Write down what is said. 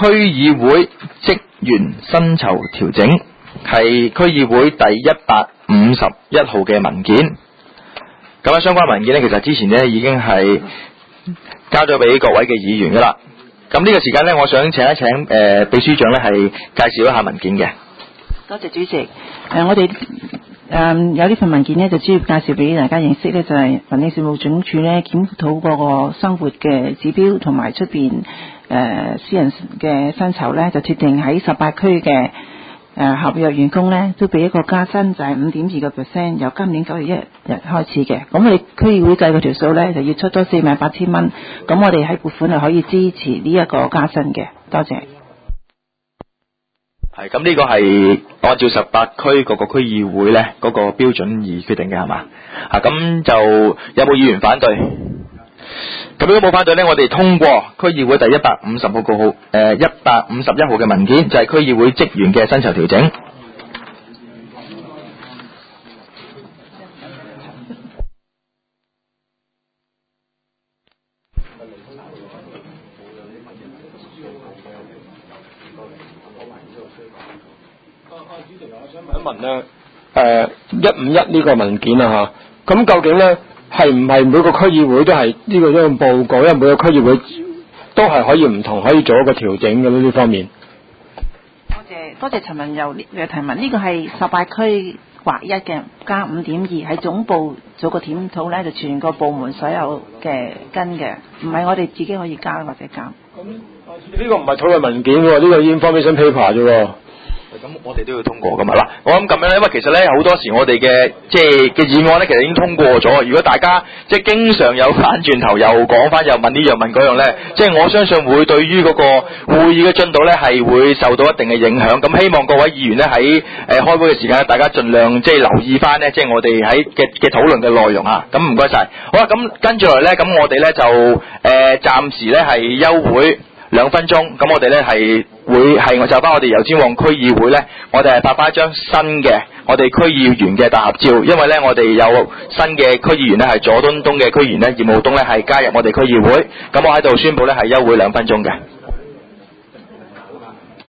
區議會職員薪酬調整，係區議會第151號嘅文件。咁相關文件呢，其實之前呢已經係交咗俾各位嘅議員噶啦。咁呢個時間呢，我想請一請秘書長呢係介紹一下文件嘅。 多謝主席。我哋有呢份文件呢，就主要介紹俾大家認識呢，就係民政事務總署呢檢討嗰個生活嘅指標同埋出邊私人嘅薪酬呢，就決定喺18區嘅合約員工呢都俾一個加薪，就係5.2%，由今年9月1日開始嘅。咁我哋區議會計嗰條數呢，就要出多48,000蚊。咁我哋喺撥款係可以支持呢一個加薪嘅。多謝。 係，咁呢個係按照18區各個區議會呢嗰個標準而決定嘅，係嘛？咁就有冇議員反對？咁如果冇反對呢，我哋通過區議會第151號嘅文件，就係區議會職員嘅薪酬調整。 主席，我想問一問咧，151呢個文件啊嚇，咁究竟咧係唔係每個區議會都係呢個報告？因為每個區議會都係可以唔同，可以做一個調整嘅呢方面。 多謝陳文佑嘅提問。呢個係18區劃一嘅加5.2，喺總部做個檢討咧，就全個部門所有嘅跟嘅，唔係我哋自己可以加或者減。 咁呢個唔係討論文件喎，呢個 information paper 啫喎。 咁我哋都要通過噶嘛。嗱，我諗咁樣咧，因為其實咧好多時我哋嘅嘅議案咧，其實已經通過咗。如果大家經常有翻轉頭又講翻又問呢樣問嗰樣咧，我相信會對於嗰個會議嘅進度咧係會受到一定嘅影響。咁希望各位議員咧喺開會嘅時間，大家盡量留意翻咧，我哋喺嘅討論嘅內容啊。咁唔該晒。好啦，咁跟住來咧，咁我哋咧就暫時咧係休會2分鐘。咁我哋咧係會就翻我哋油尖旺區議會咧，我哋係拍翻一張新嘅我哋區議員嘅大合照，因為咧我哋有新嘅區議員咧係佐敦東嘅區議員咧葉傲東咧係加入我哋區議會，咁我喺度宣佈咧係休會2分鐘嘅。